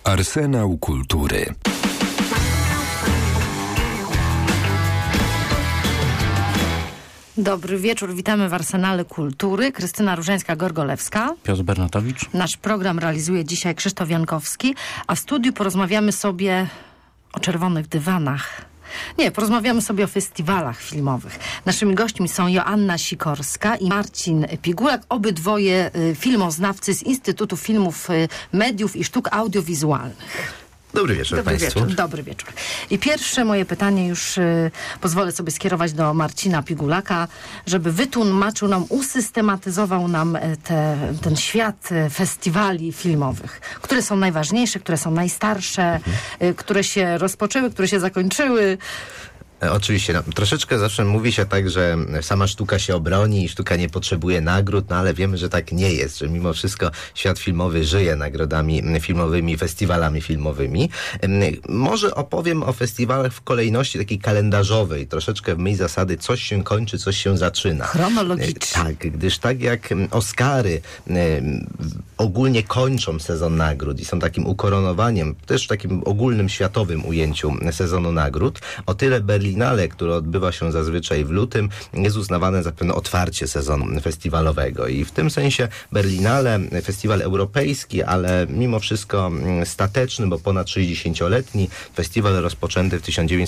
Arsenał kultury. Dobry wieczór, witamy w Arsenale Kultury. Krystyna Różańska-Gorgolewska. Piotr Bernatowicz. Nasz program realizuje dzisiaj Krzysztof Jankowski, a w studiu porozmawiamy sobie o czerwonych dywanach. Nie, porozmawiamy sobie o festiwalach filmowych. Naszymi gośćmi są Joanna Sikorska i Marcin Pigulak, obydwoje filmoznawcy z Instytutu Filmów, Mediów i Sztuk Audiowizualnych. Dobry wieczór Państwu. Dobry wieczór. I pierwsze moje pytanie już pozwolę sobie skierować do Marcina Pigulaka, żeby wytłumaczył nam, usystematyzował nam ten świat festiwali filmowych. Które są najważniejsze, które są najstarsze, które się rozpoczęły, które się zakończyły. Oczywiście, troszeczkę zawsze mówi się tak, że sama sztuka się obroni i sztuka nie potrzebuje nagród, ale wiemy, że tak nie jest, że mimo wszystko świat filmowy żyje nagrodami filmowymi, festiwalami filmowymi. Może opowiem o festiwalach w kolejności takiej kalendarzowej, troszeczkę w myśl zasady coś się kończy, coś się zaczyna. Chronologicznie. Tak, gdyż tak jak Oscary ogólnie kończą sezon nagród i są takim ukoronowaniem, też w takim ogólnym światowym ujęciu sezonu nagród, o tyle Berlinale, które odbywa się zazwyczaj w lutym, jest uznawane za pewne otwarcie sezonu festiwalowego. I w tym sensie Berlinale, festiwal europejski, ale mimo wszystko stateczny, bo ponad 60-letni, festiwal rozpoczęty w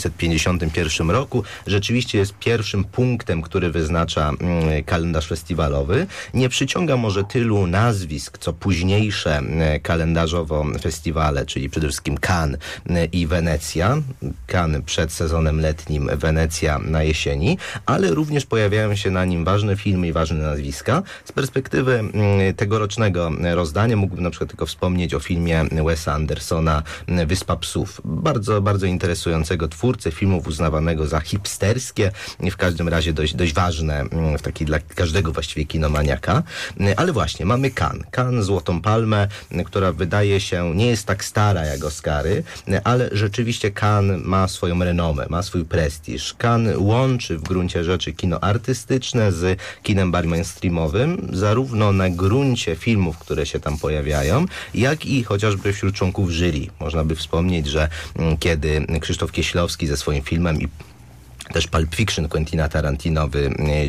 1951 roku, rzeczywiście jest pierwszym punktem, który wyznacza kalendarz festiwalowy. Nie przyciąga może tylu nazwisk, co późniejsze kalendarzowo festiwale, czyli przede wszystkim Cannes i Wenecja. Cannes przed sezonem letnim, Wenecja na jesieni, ale również pojawiają się na nim ważne filmy i ważne nazwiska. Z perspektywy tegorocznego rozdania mógłbym na przykład tylko wspomnieć o filmie Wesa Andersona Wyspa Psów. Bardzo, bardzo interesującego twórcę filmów, uznawanego za hipsterskie, w każdym razie dość ważne, taki dla każdego właściwie kinomaniaka. Ale właśnie, mamy Cannes, Złotą Palmę, która wydaje się, nie jest tak stara jak Oscary, ale rzeczywiście Cannes ma swoją renomę, ma swój prestiż. Cannes łączy w gruncie rzeczy kino artystyczne z kinem bardziej mainstreamowym, zarówno na gruncie filmów, które się tam pojawiają, jak i chociażby wśród członków jury. Można by wspomnieć, że kiedy Krzysztof Kieślowski ze swoim filmem i też Pulp Fiction Quentina Tarantino w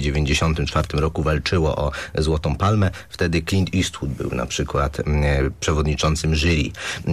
1994 roku walczyło o Złotą Palmę. Wtedy Clint Eastwood był na przykład przewodniczącym jury.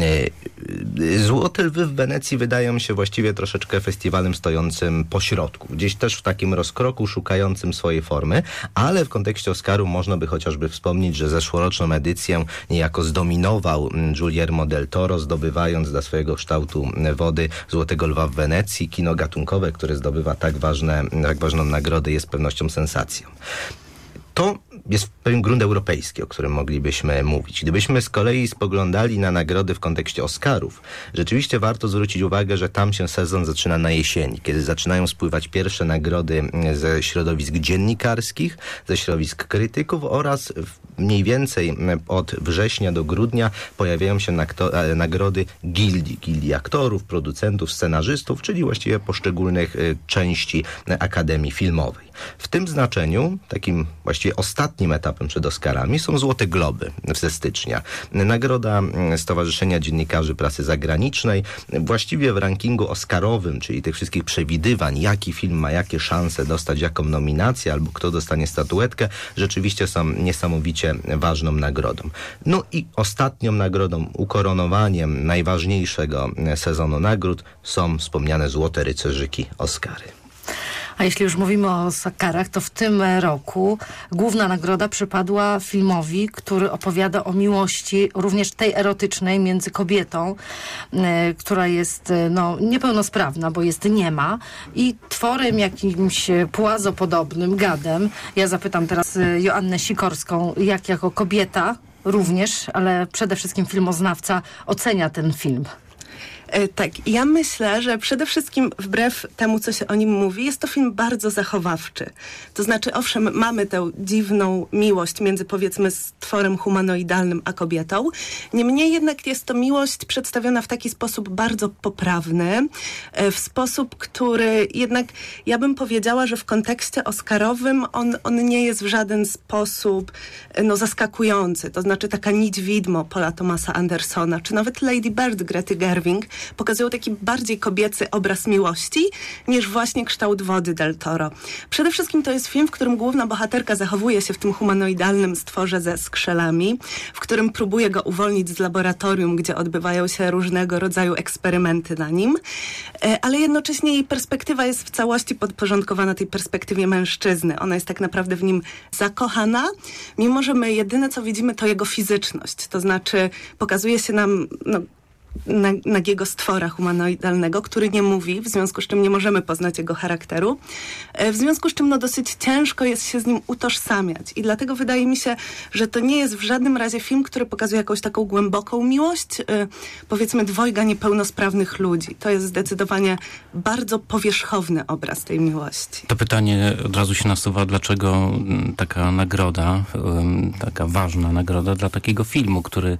Złote Lwy w Wenecji wydają się właściwie troszeczkę festiwalem stojącym po środku. Gdzieś też w takim rozkroku, szukającym swojej formy, ale w kontekście Oscaru można by chociażby wspomnieć, że zeszłoroczną edycję niejako zdominował Guillermo del Toro, zdobywając dla swojego kształtu wody Złotego Lwa w Wenecji. Kino gatunkowe, które zdobywa tak ważną nagrodę, jest pewnością sensacją. To jest pewien grunt europejski, o którym moglibyśmy mówić. Gdybyśmy z kolei spoglądali na nagrody w kontekście Oscarów, rzeczywiście warto zwrócić uwagę, że tam się sezon zaczyna na jesieni, kiedy zaczynają spływać pierwsze nagrody ze środowisk dziennikarskich, ze środowisk krytyków oraz mniej więcej od września do grudnia pojawiają się nagrody gildii aktorów, producentów, scenarzystów, czyli właściwie poszczególnych części Akademii Filmowej. W tym znaczeniu, takim właściwie ostatnim etapem przed Oscarami są Złote Globy ze stycznia. Nagroda Stowarzyszenia Dziennikarzy Prasy Zagranicznej. Właściwie w rankingu oscarowym, czyli tych wszystkich przewidywań, jaki film ma jakie szanse dostać jaką nominację albo kto dostanie statuetkę, rzeczywiście są niesamowicie ważną nagrodą. No i ostatnią nagrodą, ukoronowaniem najważniejszego sezonu nagród są wspomniane Złote Rycerzyki Oscary. A jeśli już mówimy o Oscarach, to w tym roku główna nagroda przypadła filmowi, który opowiada o miłości, również tej erotycznej, między kobietą, która jest niepełnosprawna, bo jest niema, i tworem jakimś płazopodobnym, gadem. Ja zapytam teraz Joannę Sikorską, jak jako kobieta również, ale przede wszystkim filmoznawca, ocenia ten film. Tak, ja myślę, że przede wszystkim wbrew temu, co się o nim mówi, jest to film bardzo zachowawczy. To znaczy, owszem, mamy tę dziwną miłość między, powiedzmy, stworem humanoidalnym a kobietą. Niemniej jednak jest to miłość przedstawiona w taki sposób bardzo poprawny, w sposób, który jednak, ja bym powiedziała, że w kontekście oscarowym on nie jest w żaden sposób zaskakujący. To znaczy taka nić widmo Paula Thomasa Andersona, czy nawet Lady Bird Grety Gerwig pokazują taki bardziej kobiecy obraz miłości niż właśnie Kształt wody Del Toro. Przede wszystkim to jest film, w którym główna bohaterka zachowuje się w tym humanoidalnym stworze ze skrzelami, w którym próbuje go uwolnić z laboratorium, gdzie odbywają się różnego rodzaju eksperymenty na nim, ale jednocześnie jej perspektywa jest w całości podporządkowana tej perspektywie mężczyzny. Ona jest tak naprawdę w nim zakochana, mimo że my jedyne co widzimy to jego fizyczność. To znaczy pokazuje się nam nagiego stwora humanoidalnego, który nie mówi, w związku z czym nie możemy poznać jego charakteru, w związku z czym dosyć ciężko jest się z nim utożsamiać i dlatego wydaje mi się, że to nie jest w żadnym razie film, który pokazuje jakąś taką głęboką miłość, powiedzmy dwojga niepełnosprawnych ludzi. To jest zdecydowanie bardzo powierzchowny obraz tej miłości. To pytanie od razu się nasuwa, dlaczego taka nagroda, taka ważna nagroda dla takiego filmu, który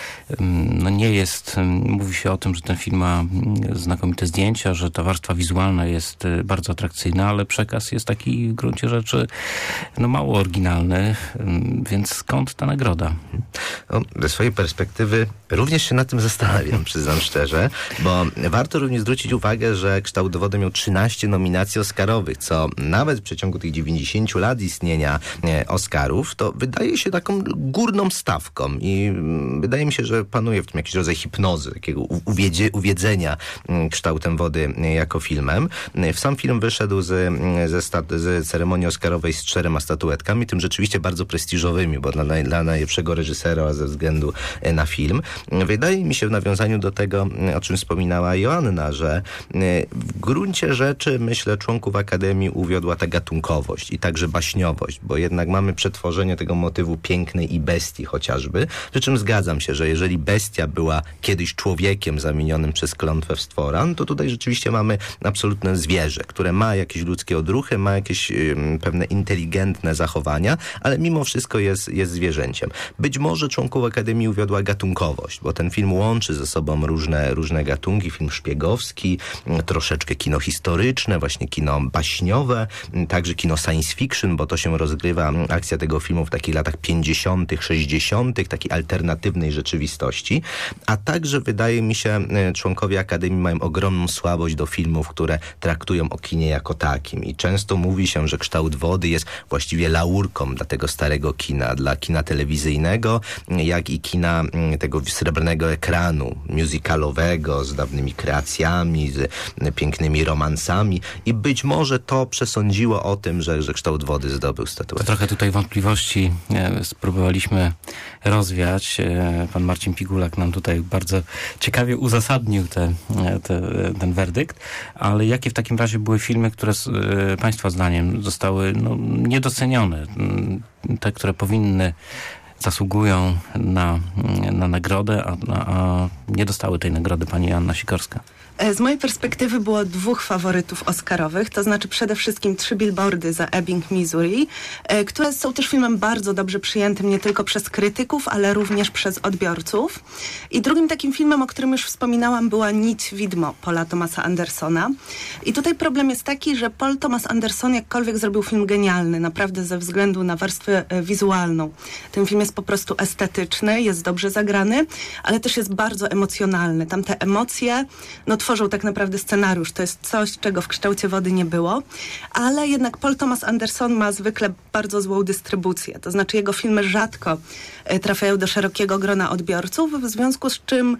nie jest, mówi się o tym, że ten film ma znakomite zdjęcia, że ta warstwa wizualna jest bardzo atrakcyjna, ale przekaz jest taki w gruncie rzeczy mało oryginalny, więc skąd ta nagroda? Ze swojej perspektywy również się nad tym zastanawiam, przyznam szczerze, bo warto również zwrócić uwagę, że Kształt wody miał 13 nominacji oscarowych, co nawet w przeciągu tych 90 lat istnienia Oscarów, to wydaje się taką górną stawką i wydaje mi się, że panuje w tym jakiś rodzaj hipnozy, takiego uwiedzenia Kształtem wody jako filmem. Sam film wyszedł z ceremonii oscarowej z 4 statuetkami, tym rzeczywiście bardzo prestiżowymi, bo dla najlepszego reżysera ze względu na film. Wydaje mi się w nawiązaniu do tego, o czym wspominała Joanna, że w gruncie rzeczy, myślę, członków Akademii uwiodła ta gatunkowość i także baśniowość, bo jednak mamy przetworzenie tego motywu pięknej i bestii chociażby, przy czym zgadzam się, że jeżeli bestia była kiedyś człowiekiem zamienionym przez klątwę w stwora, to tutaj rzeczywiście mamy absolutne zwierzę, które ma jakieś ludzkie odruchy, ma jakieś pewne inteligentne zachowania, ale mimo wszystko jest zwierzęciem. Być może członków Akademii uwiodła gatunkowość, bo ten film łączy ze sobą różne gatunki, film szpiegowski, troszeczkę kino historyczne, właśnie kino baśniowe, także kino science fiction, bo to się rozgrywa, akcja tego filmu w takich latach 50., 60., takiej alternatywnej rzeczywistości, a także wydaje mi się, członkowie Akademii mają ogromną słabość do filmów, które traktują o kinie jako takim i często mówi się, że Kształt wody jest właściwie laurką dla tego starego kina, dla kina telewizyjnego, jak i kina tego srebrnego ekranu, musicalowego, z dawnymi kreacjami, z pięknymi romansami i być może to przesądziło o tym, że Kształt wody zdobył statuetkę. Trochę tutaj wątpliwości spróbowaliśmy rozwiać. Pan Marcin Pigulak nam tutaj bardzo ciekawie uzasadnił ten werdykt, ale jakie w takim razie były filmy, które Państwa zdaniem zostały niedocenione, te, które zasługują na nagrodę, a nie dostały tej nagrody, pani Anna Sikorska? Z mojej perspektywy było 2 faworytów oscarowych, to znaczy przede wszystkim 3 billboardy za Ebbing, Missouri, które są też filmem bardzo dobrze przyjętym nie tylko przez krytyków, ale również przez odbiorców. I drugim takim filmem, o którym już wspominałam, była Nić widmo Paula Thomasa Andersona. I tutaj problem jest taki, że Paul Thomas Anderson jakkolwiek zrobił film genialny, naprawdę ze względu na warstwę wizualną. Ten film jest po prostu estetyczny, jest dobrze zagrany, ale też jest bardzo emocjonalny. Tam te emocje, tworzą tak naprawdę scenariusz. To jest coś, czego w Kształcie wody nie było, ale jednak Paul Thomas Anderson ma zwykle bardzo złą dystrybucję. To znaczy jego filmy rzadko trafiają do szerokiego grona odbiorców, w związku z czym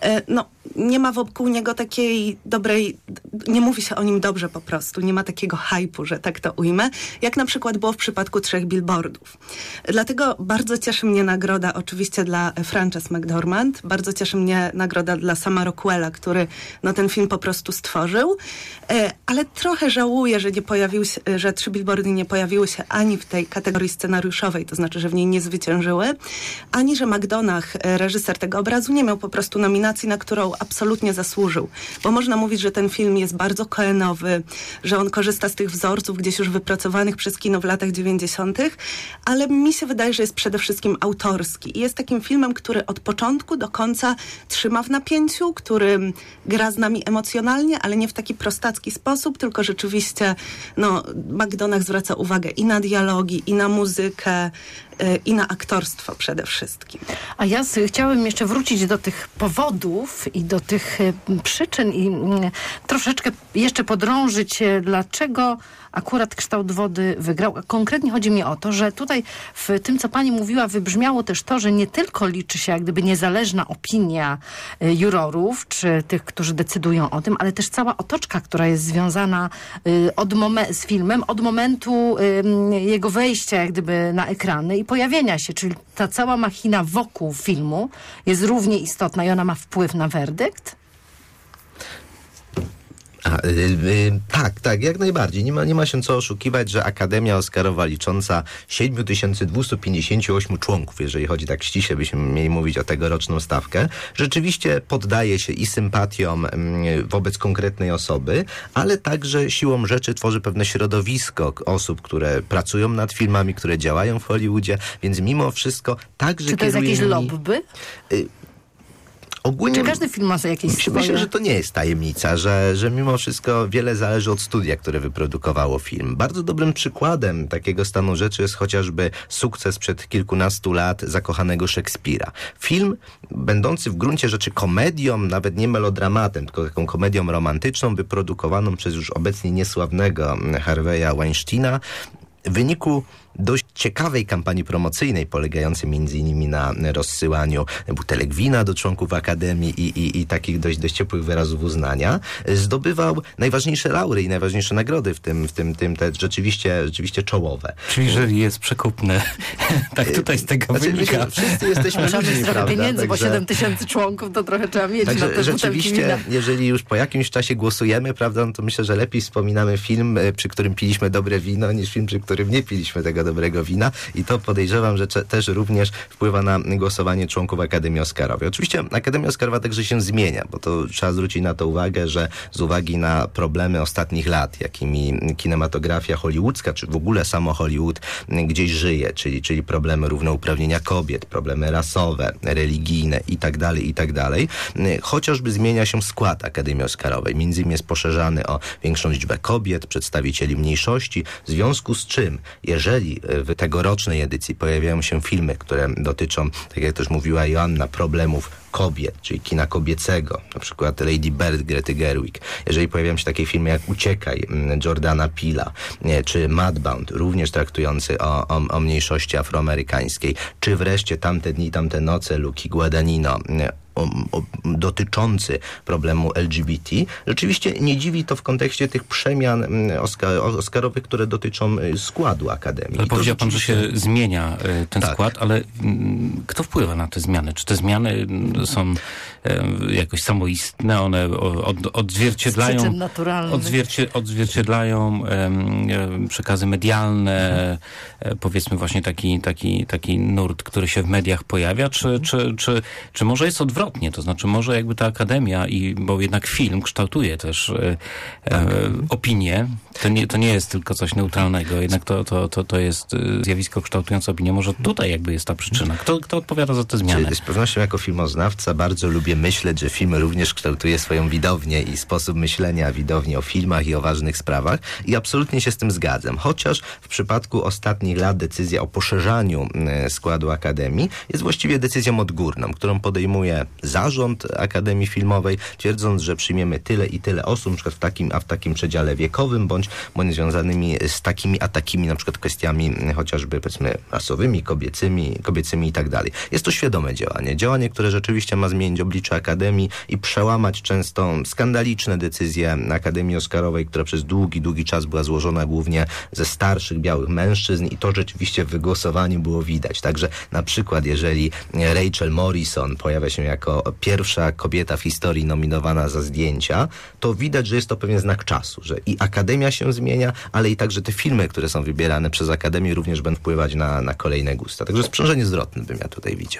nie ma wokół niego takiej dobrej, nie mówi się o nim dobrze po prostu, nie ma takiego hype'u, że tak to ujmę, jak na przykład było w przypadku 3 billboardów. Dlatego bardzo cieszy mnie nagroda oczywiście dla Frances McDormand, bardzo cieszy mnie nagroda dla Sama Rockwella, który ten film po prostu stworzył, ale trochę żałuję, że 3 billboardy nie pojawiły się ani w tej kategorii scenariuszowej, to znaczy, że w niej nie zwyciężyły, ani że McDonagh, reżyser tego obrazu, nie miał po prostu nominacji, na którą absolutnie zasłużył. Bo można mówić, że ten film jest bardzo koenowy, że on korzysta z tych wzorców gdzieś już wypracowanych przez kino w latach 90., ale mi się wydaje, że jest przede wszystkim autorski. I jest takim filmem, który od początku do końca trzyma w napięciu, który gra z nami emocjonalnie, ale nie w taki prostacki sposób, tylko rzeczywiście McDonagh zwraca uwagę i na dialogi, i na muzykę, i na aktorstwo przede wszystkim. A ja chciałem jeszcze wrócić do tych powodów i do tych przyczyn i troszeczkę jeszcze podrążyć, dlaczego akurat Kształt wody wygrał. Konkretnie chodzi mi o to, że tutaj w tym, co pani mówiła, wybrzmiało też to, że nie tylko liczy się jak gdyby niezależna opinia jurorów, czy tych, którzy decydują o tym, ale też cała otoczka, która jest związana z filmem, od momentu jego wejścia jak gdyby na ekrany i pojawienia się, czyli ta cała machina wokół filmu jest równie istotna i ona ma wpływ na werdykt? Tak, jak najbardziej. Nie ma się co oszukiwać, że Akademia Oscarowa licząca 7258 członków, jeżeli chodzi tak ściśle, byśmy mieli mówić o tegoroczną stawkę, rzeczywiście poddaje się i sympatiom wobec konkretnej osoby, ale także siłą rzeczy tworzy pewne środowisko osób, które pracują nad filmami, które działają w Hollywoodzie, więc mimo wszystko także Czy to jest jakieś lobby? Ogólnie, czy każdy film ma jakieś swoje? Myślę, że to nie jest tajemnica, że mimo wszystko wiele zależy od studia, które wyprodukowało film. Bardzo dobrym przykładem takiego stanu rzeczy jest chociażby sukces sprzed kilkunastu lat Zakochanego Szekspira. Film będący w gruncie rzeczy komedią, nawet nie melodramatem, tylko taką komedią romantyczną, wyprodukowaną przez już obecnie niesławnego Harvey'a Weinsteina, w wyniku dość ciekawej kampanii promocyjnej, polegającej m.in. na rozsyłaniu butelek wina do członków Akademii i takich dość ciepłych wyrazów uznania, zdobywał najważniejsze laury i najważniejsze nagrody, w tym te rzeczywiście czołowe. Czyli jury jest przekupne. Tak tutaj z tego wynika. Wszyscy jesteśmy ludźmi, trochę prawda? pieniędzy, bo 7000 członków to trochę trzeba mieć na te butelki rzeczywiście, wina. jeżeli już po jakimś czasie głosujemy, prawda, no to myślę, że lepiej wspominamy film, przy którym piliśmy dobre wino, niż film, przy którym nie piliśmy tego dobrego wina i to podejrzewam, że też również wpływa na głosowanie członków Akademii Oscarowej. Oczywiście Akademia Oscarowa także się zmienia, bo to trzeba zwrócić na to uwagę, że z uwagi na problemy ostatnich lat, jakimi kinematografia hollywoodzka, czy w ogóle samo Hollywood gdzieś żyje, czyli problemy równouprawnienia kobiet, problemy rasowe, religijne i tak dalej, chociażby zmienia się skład Akademii Oscarowej. Między innymi jest poszerzany o większą liczbę kobiet, przedstawicieli mniejszości, w związku z czym, jeżeli w tegorocznej edycji pojawiają się filmy, które dotyczą, tak jak też mówiła Joanna, problemów kobiet, czyli kina kobiecego, na przykład Lady Bird Grety Gerwig. Jeżeli pojawiają się takie filmy jak Uciekaj Jordana Peela, czy Mudbound, również traktujący o mniejszości afroamerykańskiej, czy wreszcie Tamte dni, tamte noce Luki Guadagnino, dotyczący problemu LGBT. Rzeczywiście nie dziwi to w kontekście tych przemian oscarowych, które dotyczą składu Akademii. Ale powiedział pan, że się zmienia ten skład, ale kto wpływa na te zmiany? Czy te zmiany są jakoś samoistne? One odzwierciedlają przekazy medialne, powiedzmy właśnie taki nurt, który się w mediach pojawia, czy może jest odwrotnie? To znaczy może jakby ta Akademia, bo jednak film kształtuje też opinię, to nie jest tylko coś neutralnego, jednak to jest zjawisko kształtujące opinię. Może tutaj jakby jest ta przyczyna. Kto odpowiada za te zmiany? Z pewnością jako filmoznawca bardzo lubię myśleć, że film również kształtuje swoją widownię i sposób myślenia widowni o filmach i o ważnych sprawach i absolutnie się z tym zgadzam. Chociaż w przypadku ostatnich lat decyzja o poszerzaniu składu Akademii jest właściwie decyzją odgórną, którą podejmuje zarząd Akademii Filmowej, twierdząc, że przyjmiemy tyle i tyle osób, na przykład w takim przedziale wiekowym, bądź związanymi z takimi a takimi na przykład kwestiami chociażby powiedzmy rasowymi, kobiecymi i tak dalej. Jest to świadome działanie, które rzeczywiście ma zmienić oblicze Akademii i przełamać często skandaliczne decyzje Akademii Oscarowej, która przez długi czas była złożona głównie ze starszych białych mężczyzn i to rzeczywiście w wygłosowaniu było widać. Także na przykład jeżeli Rachel Morrison pojawia się jako pierwsza kobieta w historii nominowana za zdjęcia, to widać, że jest to pewien znak czasu, że i Akademia się zmienia, ale i także te filmy, które są wybierane przez Akademię również będą wpływać na kolejne gusta. Także sprzężenie zwrotne bym ja tutaj widział.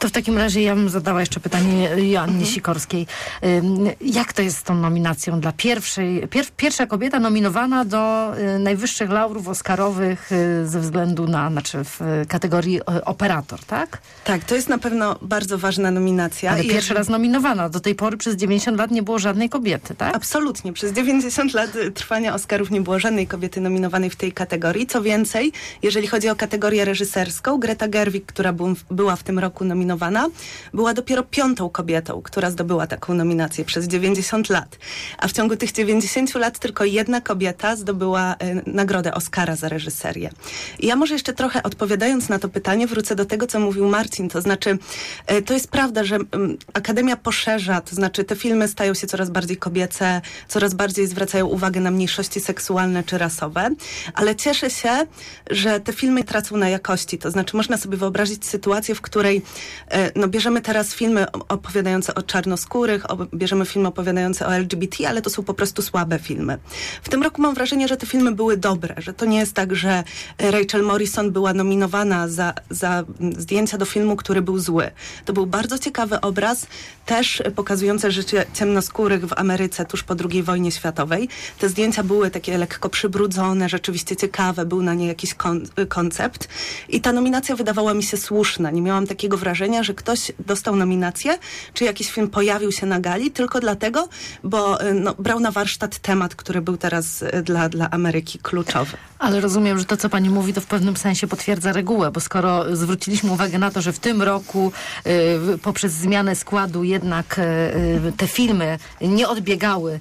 To w takim razie ja bym zadała jeszcze pytanie Joannie Sikorskiej. Jak to jest z tą nominacją dla pierwsza kobieta nominowana do najwyższych laurów oscarowych ze względu na, w kategorii operator, tak? Tak, to jest na pewno bardzo ważna nominacja. Ale pierwszy raz nominowana. Do tej pory przez 90 lat nie było żadnej kobiety, tak? Absolutnie. Przez 90 lat trwania Oscarów nie było żadnej kobiety nominowanej w tej kategorii. Co więcej, jeżeli chodzi o kategorię reżyserską, Greta Gerwig, która była w tym roku nominowana, była dopiero 5. kobietą, która zdobyła taką nominację przez 90 lat. A w ciągu tych 90 lat tylko 1 kobieta zdobyła nagrodę Oscara za reżyserię. I ja może jeszcze trochę odpowiadając na to pytanie, wrócę do tego, co mówił Marcin. To znaczy, to jest prawda, że Akademia poszerza, to znaczy te filmy stają się coraz bardziej kobiece, coraz bardziej zwracają uwagę na mniejszości seksualne czy rasowe, ale cieszę się, że te filmy tracą na jakości. To znaczy, można sobie wyobrazić sytuację, w której bierzemy teraz filmy opowiadające o czarnoskórych, bierzemy filmy opowiadające o LGBT, ale to są po prostu słabe filmy. W tym roku mam wrażenie, że te filmy były dobre, że to nie jest tak, że Rachel Morrison była nominowana za zdjęcia do filmu, który był zły. To był bardzo ciekawy obraz, też pokazujący życie ciemnoskórych w Ameryce tuż po II wojnie światowej. Te zdjęcia były takie lekko przybrudzone, rzeczywiście ciekawe, był na nie jakiś koncept. I ta nominacja wydawała mi się słuszna. Nie miałam takiego wrażenia, że ktoś dostał nominację, czy jakiś film pojawił się na gali, tylko dlatego, bo brał na warsztat temat, który był teraz dla Ameryki kluczowy. Ale rozumiem, że to, co pani mówi, to w pewnym sensie potwierdza regułę, bo skoro zwróciliśmy uwagę na to, że w tym roku poprzez zmianę składu jednak te filmy nie odbiegały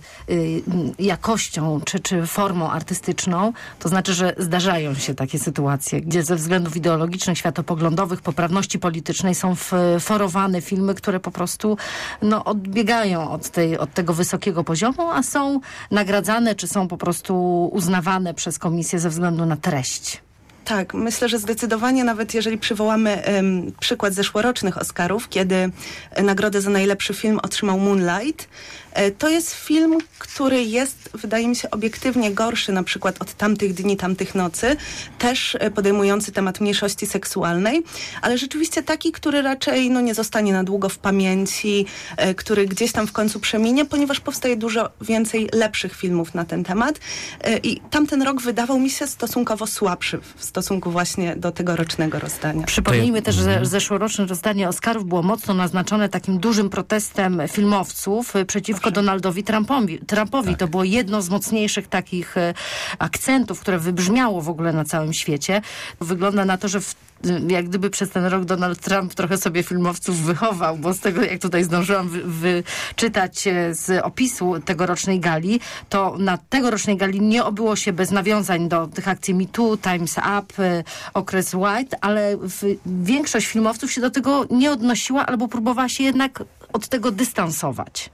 jakością czy formą artystyczną, to znaczy, że zdarzają się takie sytuacje, gdzie ze względów ideologicznych, światopoglądowych, poprawności politycznej są forowane filmy, które po prostu odbiegają od tego wysokiego poziomu, a są nagradzane, czy są po prostu uznawane przez komisję ze względu na treść. Tak, myślę, że zdecydowanie nawet jeżeli przywołamy przykład zeszłorocznych Oscarów, kiedy nagrodę za najlepszy film otrzymał Moonlight, to jest film, który jest, wydaje mi się, obiektywnie gorszy na przykład od Tamtych dni, tamtych nocy, też podejmujący temat mniejszości seksualnej, ale rzeczywiście taki, który raczej nie zostanie na długo w pamięci, który gdzieś tam w końcu przeminie, ponieważ powstaje dużo więcej lepszych filmów na ten temat i tamten rok wydawał mi się stosunkowo słabszy w stosunku właśnie do tegorocznego rozdania. Przypomnijmy też, że zeszłoroczne rozdanie Oscarów było mocno naznaczone takim dużym protestem filmowców przeciwko Donaldowi Trumpowi. Tak. To było jedno z mocniejszych takich akcentów, które wybrzmiało w ogóle na całym świecie. Wygląda na to, że jak gdyby przez ten rok Donald Trump trochę sobie filmowców wychował, bo z tego, jak tutaj zdążyłam wyczytać z opisu tegorocznej gali, to na tegorocznej gali nie obyło się bez nawiązań do tych akcji Me Too, Time's Up, okres White, ale większość filmowców się do tego nie odnosiła albo próbowała się jednak od tego dystansować.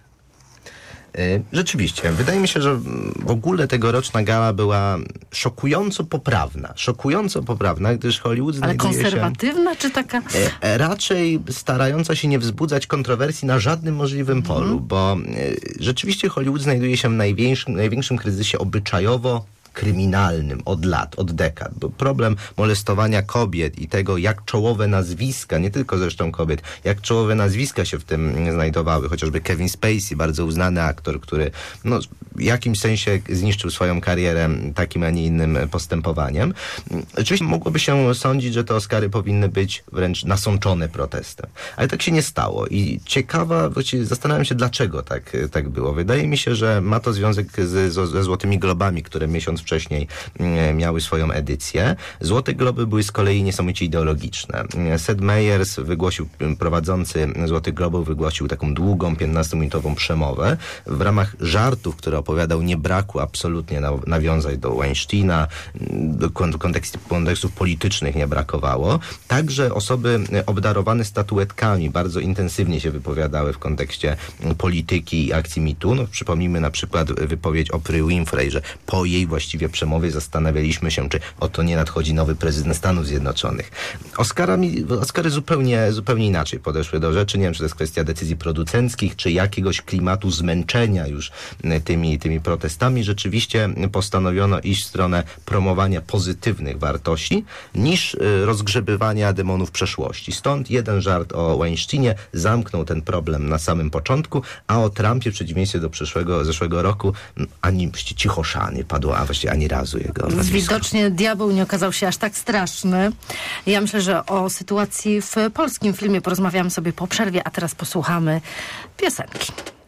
Rzeczywiście. Wydaje mi się, że w ogóle tegoroczna gala była szokująco poprawna, gdyż Hollywood znajduje się... Ale konserwatywna, czy taka... Raczej starająca się nie wzbudzać kontrowersji na żadnym możliwym polu, bo rzeczywiście Hollywood znajduje się w największym kryzysie obyczajowo kryminalnym od lat, od dekad. Bo problem molestowania kobiet i tego, jak czołowe nazwiska, nie tylko zresztą kobiet, jak czołowe nazwiska się w tym znajdowały. Chociażby Kevin Spacey, bardzo uznany aktor, który w jakimś sensie zniszczył swoją karierę takim, a nie innym postępowaniem. Oczywiście mogłoby się sądzić, że te Oscary powinny być wręcz nasączone protestem. Ale tak się nie stało. I właściwie zastanawiam się, dlaczego tak było. Wydaje mi się, że ma to związek ze Złotymi Globami, które miesiąc wcześniej miały swoją edycję. Złote Globy były z kolei niesamowicie ideologiczne. Seth Meyers prowadzący Złotych Globów wygłosił taką długą, 15-minutową przemowę. W ramach żartów, które opowiadał, nie brakło absolutnie nawiązań do Weinsteina, do kontekstów politycznych nie brakowało. Także osoby obdarowane statuetkami bardzo intensywnie się wypowiadały w kontekście polityki i akcji Me Too. Przypomnijmy na przykład wypowiedź Oprah Winfrey, że po jej właściwie właściwie przemowie zastanawialiśmy się, czy oto nie nadchodzi nowy prezydent Stanów Zjednoczonych. Oscary zupełnie inaczej podeszły do rzeczy. Nie wiem, czy to jest kwestia decyzji producenckich, czy jakiegoś klimatu zmęczenia już tymi protestami. Rzeczywiście postanowiono iść w stronę promowania pozytywnych wartości niż rozgrzebywania demonów przeszłości. Stąd jeden żart o Weinsteinie zamknął ten problem na samym początku, a o Trumpie w przeciwieństwie do zeszłego roku ani cichosza nie padło, a właściwie ani razu jego nazwisko. Widocznie diabeł nie okazał się aż tak straszny. Ja myślę, że o sytuacji w polskim filmie porozmawiamy sobie po przerwie, a teraz posłuchamy piosenki.